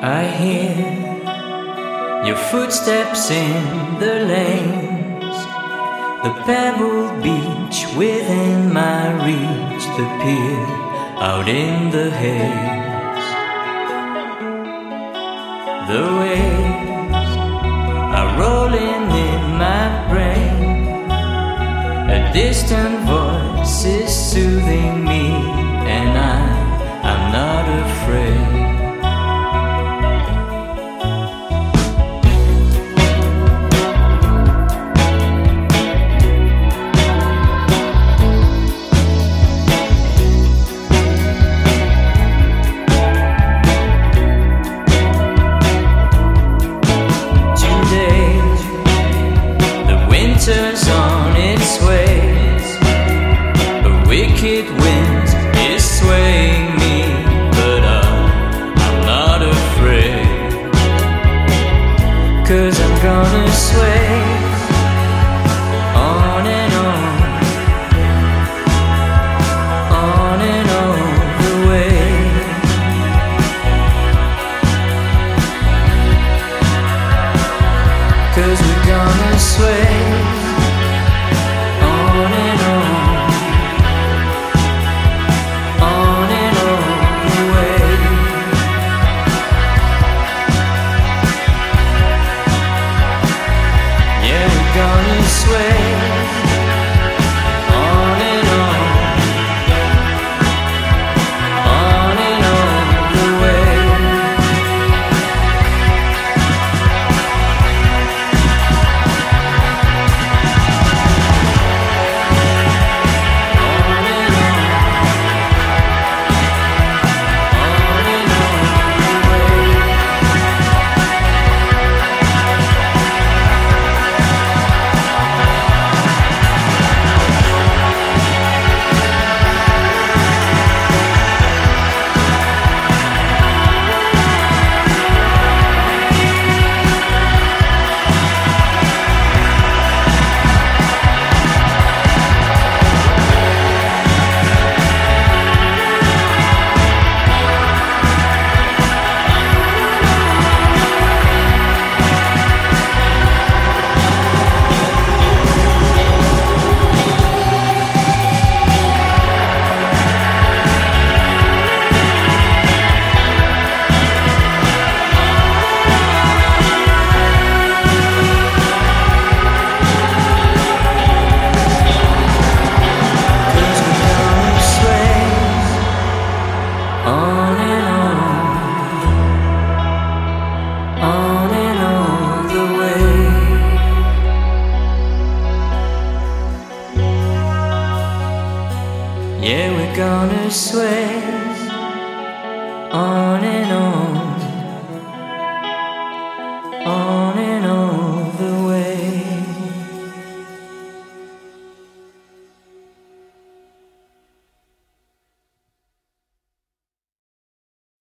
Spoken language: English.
I hear your footsteps in the lanes, the pebbled beach within my reach, the pier out in the haze. The waves are rolling in my brain, a distant voice is soothing me, and I'm not afraid. Winter's on its way, a wicked wind is swaying me, but I'm not afraid, 'cause I'm gonna sway on and on the way. 'Cause we're gonna sway on and on the way. Yeah, we're gonna sway on and on the way. On and on the way. Yeah, we're gonna sway on